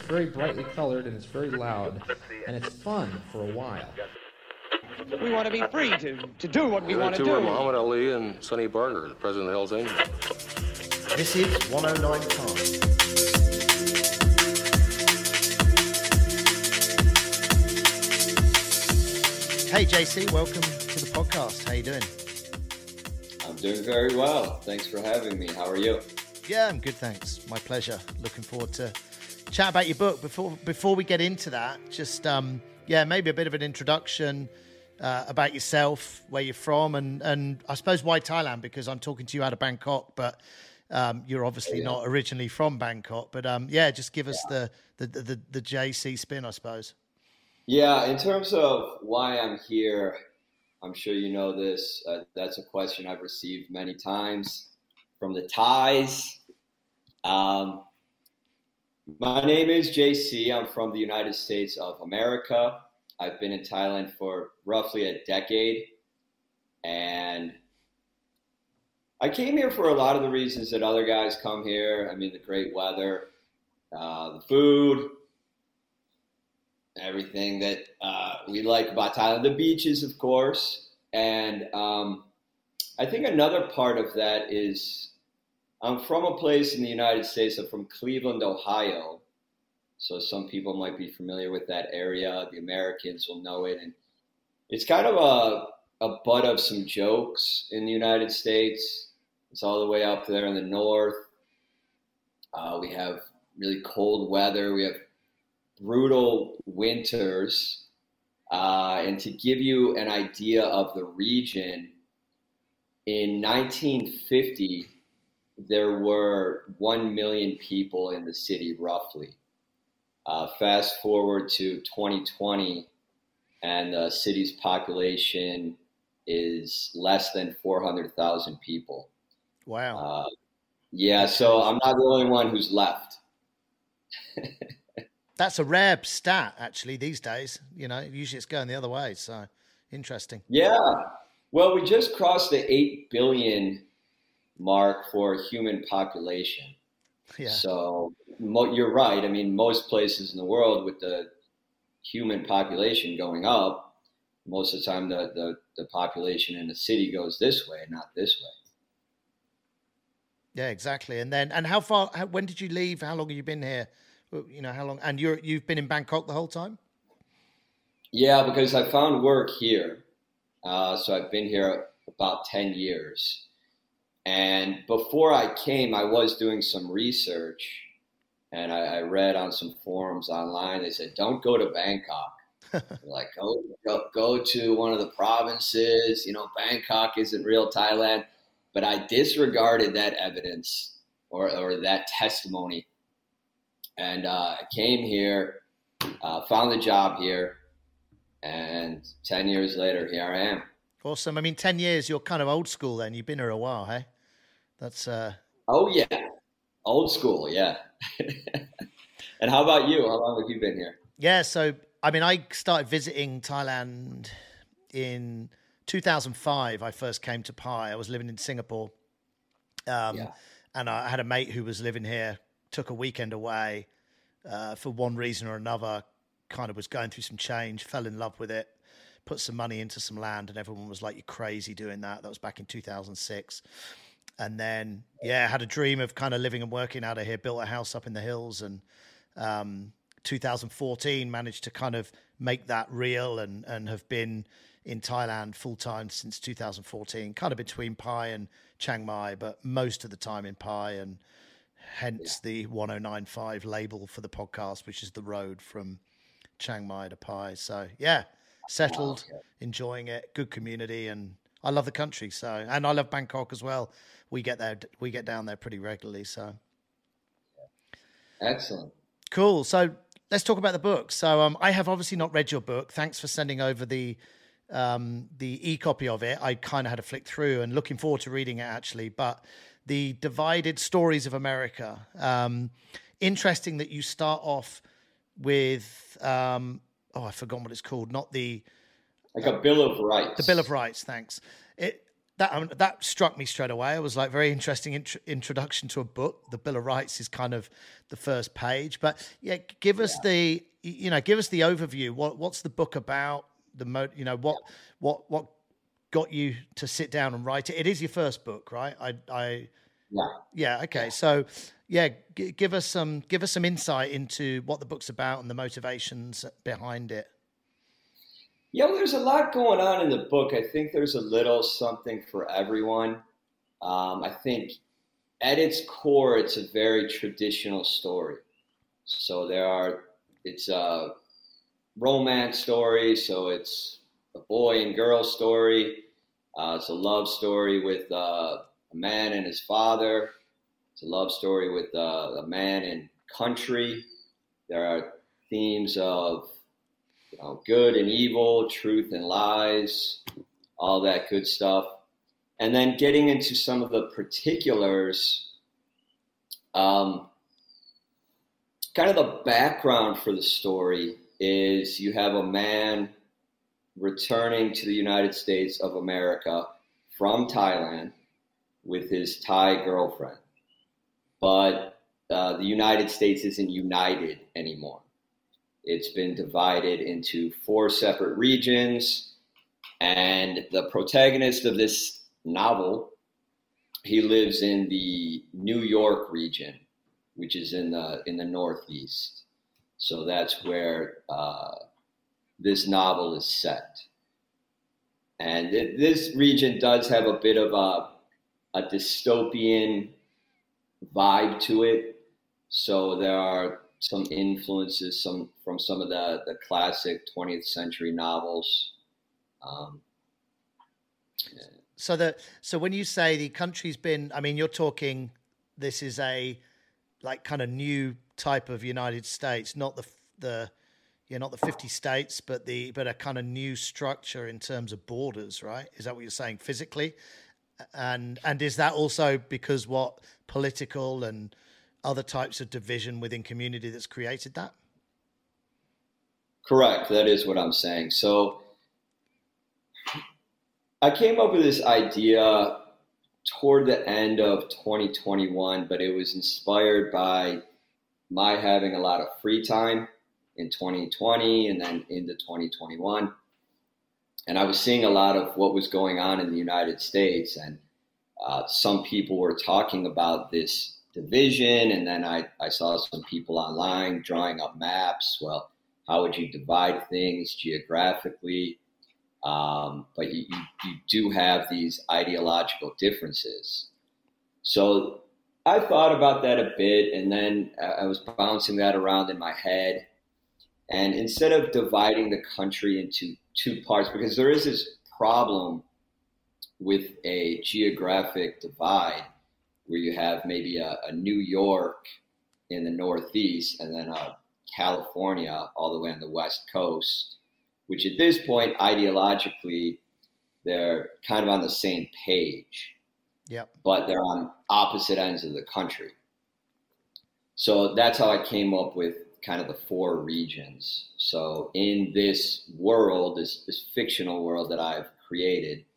very brightly colored and it's very loud, and it's fun for a while. We want to be free to do what we want to do. Muhammad Ali and Sonny Barger, the president of Hell's Angels. This is 109 Time. Hey JC, welcome to the podcast. How you doing? I'm doing very well. Thanks for having me. How are you? Yeah, I'm good, thanks. My pleasure. Looking forward to chat about your book. Before we get into that, just maybe a bit of an introduction about yourself, where you're from, and I suppose why Thailand, because I'm talking to you out of Bangkok, but you're obviously not originally from Bangkok. But just give us the JC spin, I suppose. Yeah, in terms of why I'm here, I'm sure you know this. That's a question I've received many times from the Thais. My name is JC. I'm from the United States of America. I've been in Thailand for roughly a decade, and I came here for a lot of the reasons that other guys come here. I mean, the great weather, the food, everything that we like about Thailand, the beaches, of course. And I think another part of that is I'm from a place in the United States. I'm from Cleveland, Ohio. So some people might be familiar with that area. The Americans will know it. And it's kind of a butt of some jokes in the United States. It's all the way up there in the north. We have really cold weather. We have brutal winters. And to give you an idea of the region, in 1950, there were 1 million people in the city, roughly. Fast forward to 2020, and the city's population is less than 400,000 people. Wow. So I'm not the only one who's left. That's a rare stat, actually, these days. You know, usually it's going the other way. So interesting. Yeah. Well, we just crossed the 8 billion mark for human population. Yeah. So you're right. I mean, most places in the world with the human population going up, most of the time the population in the city goes this way, not this way. Yeah, exactly. And when did you leave? How long have you been here? You know, how long? And you've been in Bangkok the whole time? Yeah, because I found work here. So I've been here about 10 years. And before I came, I was doing some research, and I read on some forums online. They said, don't go to Bangkok. Like, go to one of the provinces. You know, Bangkok isn't real Thailand. But I disregarded that evidence or that testimony. And I came here, found a job here, and 10 years later, here I am. Awesome. I mean, 10 years, you're kind of old school then. You've been here a while, hey? That's Oh yeah, old school, yeah. And how about you? How long have you been here? Yeah, so I mean, I started visiting Thailand in 2005. I first came to Pai. I was living in Singapore, and I had a mate who was living here. Took a weekend away for one reason or another. Kind of was going through some change. Fell in love with it. Put some money into some land, and everyone was like, "You're crazy doing that." That was back in 2006. And then, had a dream of kind of living and working out of here, built a house up in the hills, and 2014 managed to kind of make that real and have been in Thailand full time since 2014, kind of between Pai and Chiang Mai, but most of the time in Pai, and hence the 1095 label for the podcast, which is the road from Chiang Mai to Pai. So settled, enjoying it, good community, and I love the country. So, and I love Bangkok as well. We get down there pretty regularly. So, excellent, cool. So let's talk about the book. So, I have obviously not read your book. Thanks for sending over the e-copy of it. I kind of had to flick through and looking forward to reading it actually. But the Divided Stories of America. Interesting that you start off with I've forgotten what it's called. Not the like a Bill of Rights. The Bill of Rights. Thanks. that struck me straight away. It was like very interesting introduction to a book. The Bill of Rights is kind of the first page, but yeah, give us the overview. What's the book about? What got you to sit down and write it? It is your first book, right? Yeah. Okay. So yeah, give us some insight into what the book's about and the motivations behind it. Yeah, well, there's a lot going on in the book. I think there's a little something for everyone. I think at its core, it's a very traditional story. So it's a romance story. So it's a boy and girl story. It's a love story with a man and his father. It's a love story with a man and country. There are themes of good and evil, truth and lies, all that good stuff. And then getting into some of the particulars, kind of the background for the story is you have a man returning to the United States of America from Thailand with his Thai girlfriend. But the United States isn't united anymore. It's been divided into 4 separate regions, and the protagonist of this novel, he lives in the New York region, which is in the Northeast. So that's where this novel is set. And this region does have a bit of a dystopian vibe to it. So there are some influences from some of the classic 20th century novels. So when you say the country's been, I mean, you're talking, this is a like kind of new type of United States, not the 50 states, but a kind of new structure in terms of borders, right? Is that what you're saying physically? And is that also because what political and other types of division within community that's created that? Correct. That is what I'm saying. So I came up with this idea toward the end of 2021, but it was inspired by my having a lot of free time in 2020 and then into 2021. And I was seeing a lot of what was going on in the United States, and some people were talking about this division, and then I saw some people online drawing up maps. Well, how would you divide things geographically? But you do have these ideological differences. So I thought about that a bit, and then I was bouncing that around in my head. And instead of dividing the country into 2 parts, because there is this problem with a geographic divide, where you have maybe a New York in the Northeast and then a California all the way on the West Coast, which at this point, ideologically, they're kind of on the same page. Yep. But they're on opposite ends of the country. So that's how I came up with kind of the 4 regions. So in this world, this fictional world that I've created,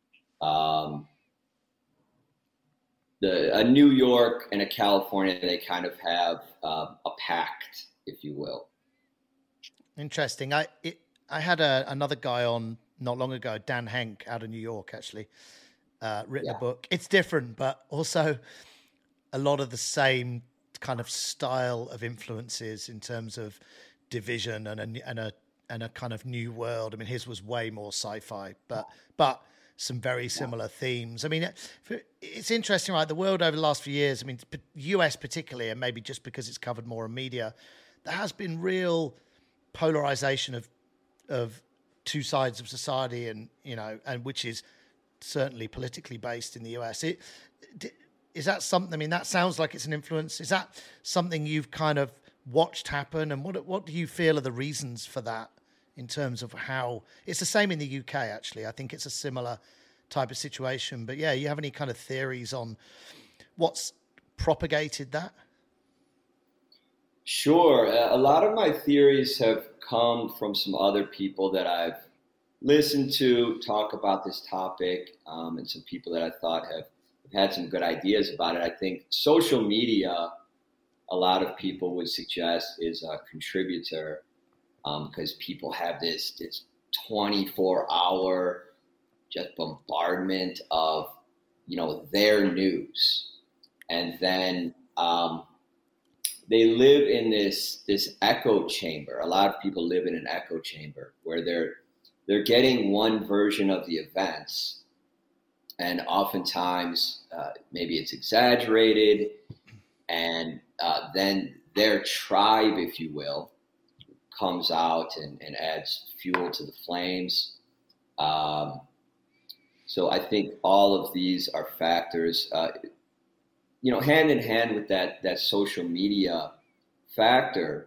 a New York and a California, they kind of have a pact, if you will. Interesting. I had another guy on not long ago, Dan Henk, out of New York, actually, written a book. It's different, but also a lot of the same kind of style of influences in terms of division and a kind of new world. I mean, his was way more sci-fi, but some very similar themes. I mean, it's interesting, right? The world over the last few years, I mean, US particularly, and maybe just because it's covered more in media, there has been real polarization of 2 sides of society, and which is certainly politically based in the US. Is that something? I mean, that sounds like it's an influence. Is that something you've kind of watched happen? And what do you feel are the reasons for that in terms of how it's the same in the UK? Actually, I think it's a similar type of situation. But yeah, you have any kind of theories on what's propagated that? Sure. A lot of my theories have come from some other people that I've listened to talk about this topic, and some people that I thought have had some good ideas about it. I think social media, a lot of people would suggest, is a contributor, because people have this 24-hour just bombardment of, their news. And then they live in this echo chamber. A lot of people live in an echo chamber where they're getting one version of the events, and oftentimes maybe it's exaggerated, and then their tribe, if you will, comes out and adds fuel to the flames. So I think all of these are factors, hand in hand with that social media factor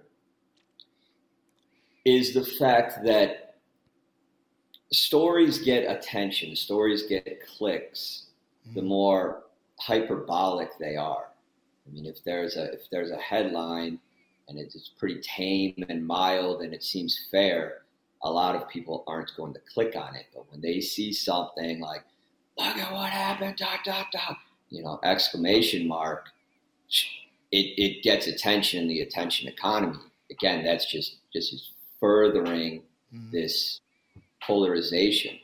is the fact that stories get attention, stories get clicks, the more hyperbolic they are. I mean, if there's a headline and it's pretty tame and mild and it seems fair, a lot of people aren't going to click on it. But when they see something like, look at what happened, ... exclamation mark, it gets attention in the attention economy. Again, that's just furthering this polarization.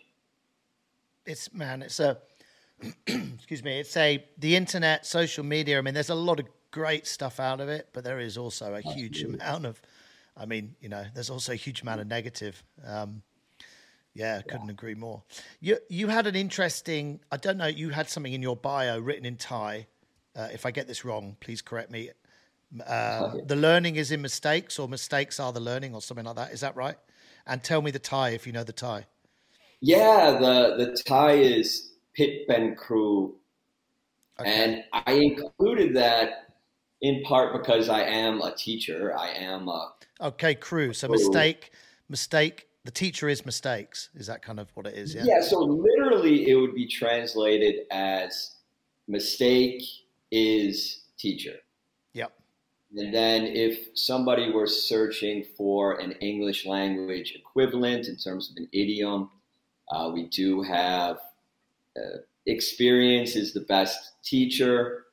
The internet, social media. I mean, there's a lot of great stuff out of it, but there is also a huge amount of, there's also a huge amount of negative. Couldn't agree more. You had an interesting, I don't know, you had something in your bio written in Thai. If I get this wrong, please correct me. The learning is in mistakes, or mistakes are the learning, or something like that. Is that right? And tell me the Thai, if you know the Thai. Yeah, the Thai is Pit Ben Crew. Okay. And I included that in part because I am a teacher. I am a... Okay, crew. So mistake. The teacher is mistakes. Is that kind of what it is? Yeah. Yeah. So literally it would be translated as mistake is teacher. Yep. And then if somebody were searching for an English language equivalent in terms of an idiom, we do have experience is the best teacher,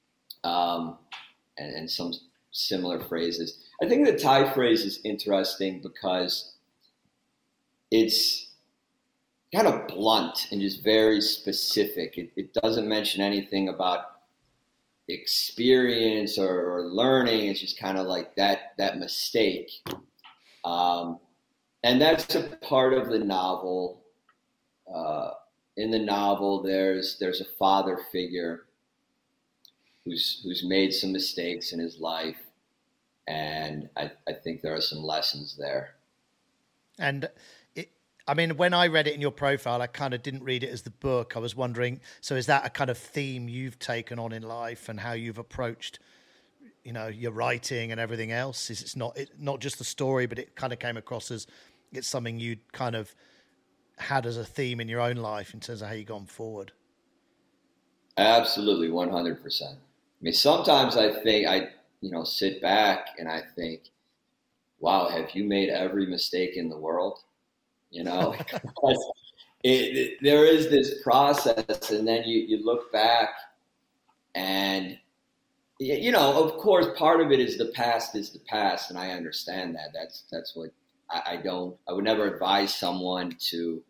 and some similar phrases. I think the Thai phrase is interesting because it's kind of blunt and just very specific. It doesn't mention anything about experience or learning. It's just kind of like that mistake. And that's a part of the novel. In the novel, there's a father figure who's made some mistakes in his life. And I think there are some lessons there. And when I read it in your profile, I kind of didn't read it as the book. I was wondering, so is that a kind of theme you've taken on in life and how you've approached, your writing and everything else? Is it's not just the story, but it kind of came across as it's something you'd kind of had as a theme in your own life in terms of how you've gone forward? Absolutely, 100%. I mean, sometimes I think sit back and I think, wow, have you made every mistake in the world? Because there is this process, and then you look back and, of course, part of it is the past, and I understand that. That's what I would never advise someone to,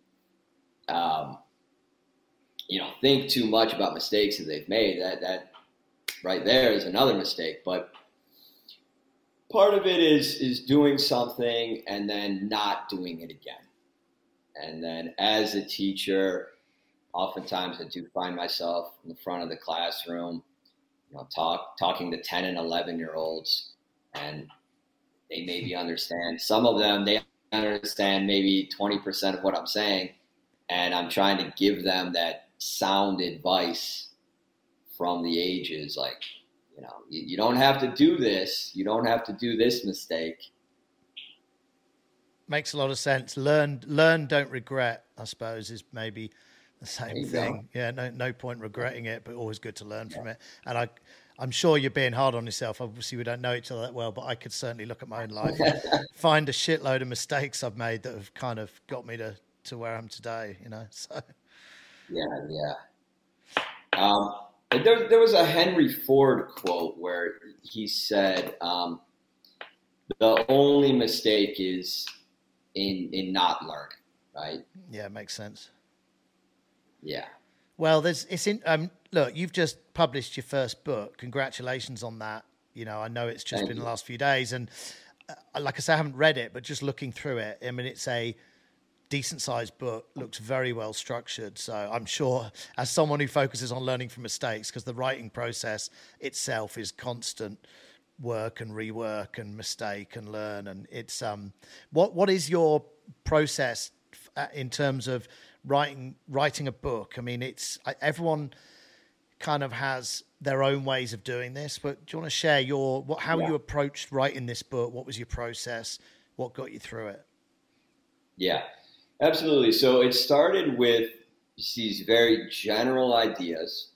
think too much about mistakes that they've made. That right there is another mistake. But part of it is doing something and then not doing it again. And then as a teacher, oftentimes I do find myself in the front of the classroom, talking to 10 and 11-year-olds, and they maybe understand. Some of them, they understand maybe 20% of what I'm saying, and I'm trying to give them that sound advice from the ages, like, you don't have to do this. You don't have to do this mistake. Makes a lot of sense. Learn, don't regret, I suppose, is maybe the same thing. Yeah, no point regretting it, but always good to learn from it. And I'm sure you're being hard on yourself. Obviously, we don't know each other that well, but I could certainly look at my own life and find a shitload of mistakes I've made that have kind of got me to to where I am today, you know. So Yeah. There was a Henry Ford quote where he said, the only mistake is in not learning, right? Yeah, it makes sense. Yeah. Well, look, you've just published your first book. Congratulations on that. You know, I know it's just been the last few days, and like I say, I haven't read it, but just looking through it, I mean, it's a decent sized book, looks very well structured. So I'm sure, as someone who focuses on learning from mistakes, because the writing process itself is constant work and rework and mistake and learn. And it's what is your process in terms of writing a book? I mean, everyone kind of has their own ways of doing this, but do you want to share how you approached writing this book? What was your process? What got you through it? Yeah, absolutely. So it started with these very general ideas,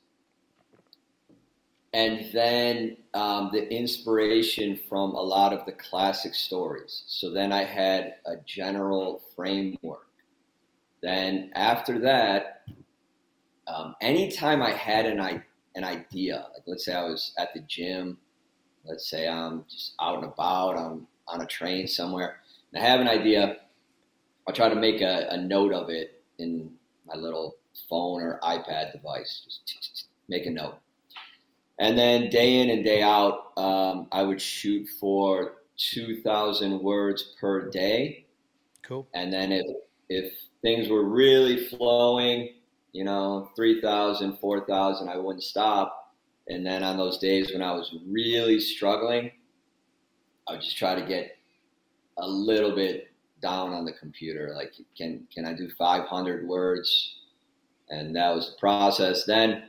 and then the inspiration from a lot of the classic stories. So then I had a general framework. Then after that, anytime I had an idea, like let's say I was at the gym, let's say I'm just out and about, I'm on a train somewhere, and I have an idea, I'll try to make a note of it in my little phone or iPad device, just make a note. And then day in and day out, I would shoot for 2,000 words per day. Cool. And then if things were really flowing, 3,000, 4,000, I wouldn't stop. And then on those days when I was really struggling, I would just try to get a little bit down on the computer. Like, can I do 500 words? And that was the process. Then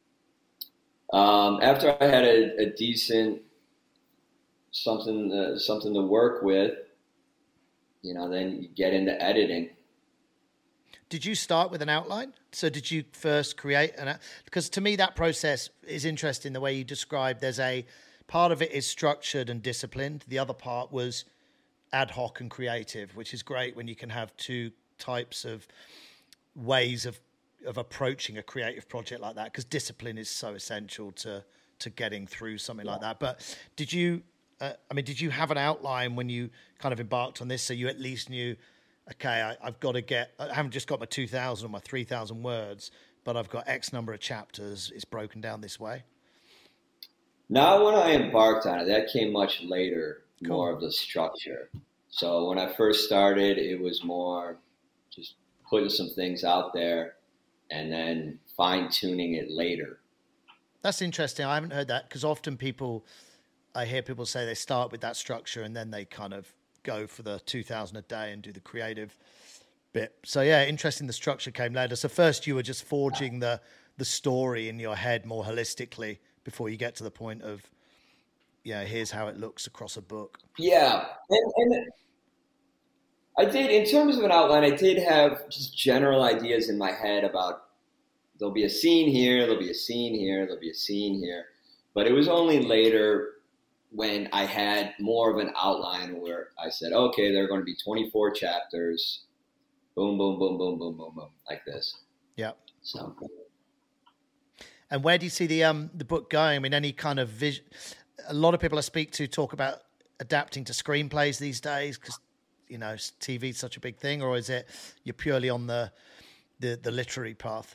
after I had a decent something to work with, then you get into editing. Did you start with an outline? So did you first create because to me that process is interesting the way you described. There's a part of it is structured and disciplined. The other part was ad hoc and creative, which is great when you can have two types of ways of approaching a creative project like that, because discipline is so essential to getting through something like that. But did you have an outline when you kind of embarked on this, so you at least knew, okay, I haven't just got my 2,000 or my 3,000 words, but I've got X number of chapters. It's broken down this way? Not when I embarked on it. That came much later, Cool. More of the structure. So when I first started, it was more just putting some things out there and then fine-tuning it later. That's interesting. I haven't heard that, because often I hear people say they start with that structure and then they kind of go for the 2,000 a day and do the creative bit. So yeah, interesting. The structure came later. So first you were just forging the story in your head more holistically before you get to the point of, here's how it looks across a book. Yeah. And I did, in terms of an outline, I did have just general ideas in my head about there'll be a scene here, there'll be a scene here, there'll be a scene here. But it was only later when I had more of an outline where I said, okay, there are going to be 24 chapters, boom, boom, boom, boom, boom, boom, boom, like this. Yeah. So. And where do you see the book going? I mean, any kind of vision? A lot of people I speak to talk about adapting to screenplays these days because, TV is such a big thing, or is it you're purely on the literary path?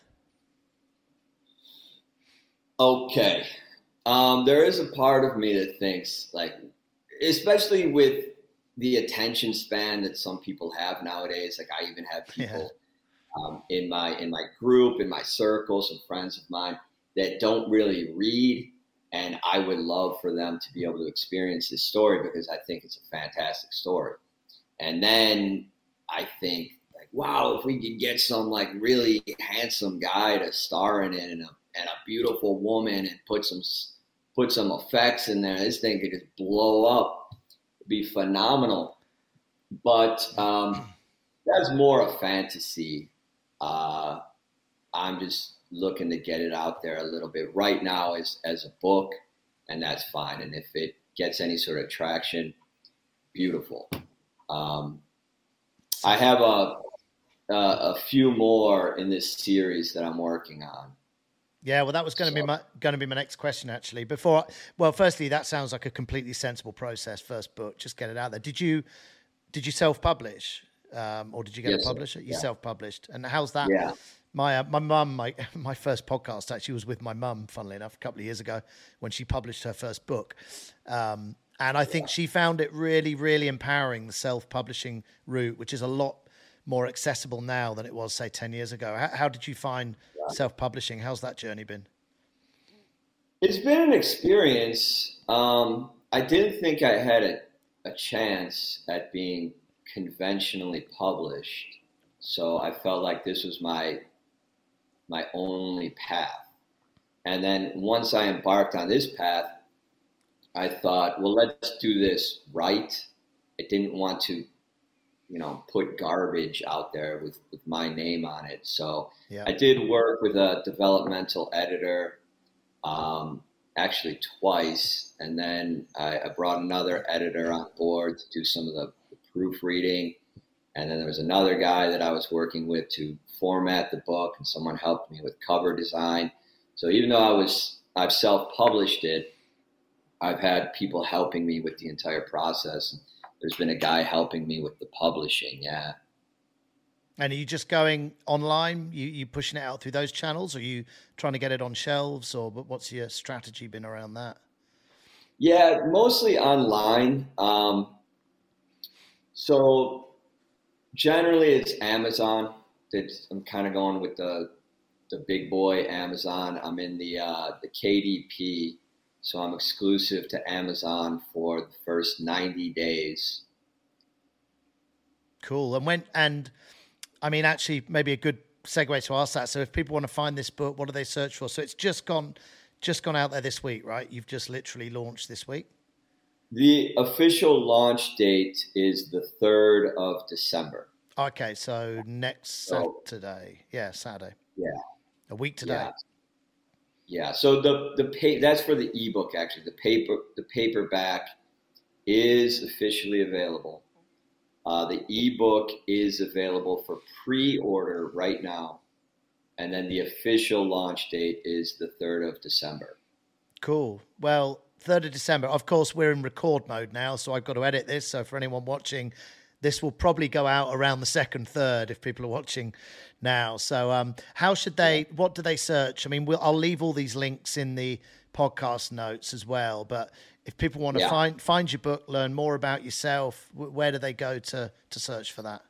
Okay. There is a part of me that thinks, like, especially with the attention span that some people have nowadays, like I even have people in my group, in my circle, some friends of mine that don't really read, and I would love for them to be able to experience this story because I think it's a fantastic story. And then I think, like, wow, if we could get some like really handsome guy to star in it and a beautiful woman and put some effects in there, this thing could just blow up. It'd be phenomenal. But that's more a fantasy. I'm just looking to get it out there a little bit right now as a book, and that's fine. And if it gets any sort of traction, beautiful. I have a few more in this series that I'm working on. Yeah, well, that was going to be my next question, actually. Firstly, that sounds like a completely sensible process. First book, just get it out there. Did you self-publish, or did you get a publisher? You self-published, and how's that? Yeah. My mum, my first podcast actually was with my mum, funnily enough, a couple of years ago when she published her first book. And I think she found it really, really empowering, the self-publishing route, which is a lot more accessible now than it was, say, 10 years ago. How did you find self-publishing? How's that journey been? It's been an experience. I didn't think I had a chance at being conventionally published. So I felt like this was my only path. And then once I embarked on this path, I thought, well, let's do this right. I didn't want to, put garbage out there with my name on it. So I did work with a developmental editor, actually twice. And then I brought another editor on board to do some of the proofreading. And then there was another guy that I was working with to format the book, and someone helped me with cover design. So even though I've self-published it, I've had people helping me with the entire process. And there's been a guy helping me with the publishing. Yeah. And are you just going online? You pushing it out through those channels? Or are you trying to get it on shelves? Or what's your strategy been around that? Yeah, mostly online. So generally it's Amazon. I'm kind of going with the big boy Amazon. I'm in the KDP, so I'm exclusive to Amazon for the first 90 days. Cool. And actually, maybe a good segue to ask that. So if people want to find this book, what do they search for? So it's just gone out there this week, right? You've just literally launched this week. The official launch date is the 3rd of December. Okay, so next Saturday. Yeah, Saturday. Yeah. A week today. Yeah. So that's for the ebook, actually. The paperback is officially available. The ebook is available for pre-order right now. And then the official launch date is the 3rd of December. Cool. Well, 3rd of December. Of course, we're in record mode now, so I've got to edit this. So for anyone watching, this will probably go out around the 2nd, 3rd if people are watching now. So what do they search? I'll leave all these links in the podcast notes as well. But if people want to find your book, learn more about yourself, where do they go to search for that?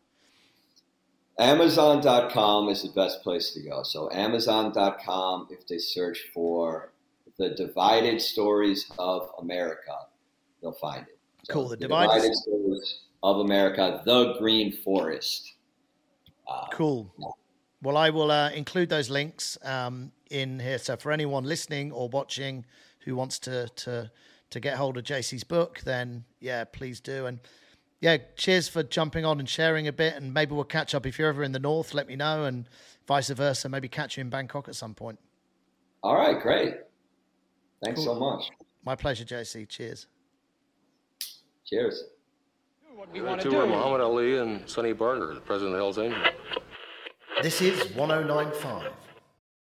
Amazon.com is the best place to go. So Amazon.com, if they search for The Divided Stories of America, they'll find it. So Cool. The Divided Stories of America, The Green Forest. Cool. Well, I will include those links in here. So for anyone listening or watching who wants to get hold of JC's book, then please do. And cheers for jumping on and sharing a bit. And maybe we'll catch up if you're ever in the north. Let me know, and vice versa. Maybe catch you in Bangkok at some point. All right, great. Thanks so much. My pleasure, JC. Cheers. Cheers. What we want Two to were do. Muhammad Ali and Sonny Barger, the president of the Hells Angels. This is 1095.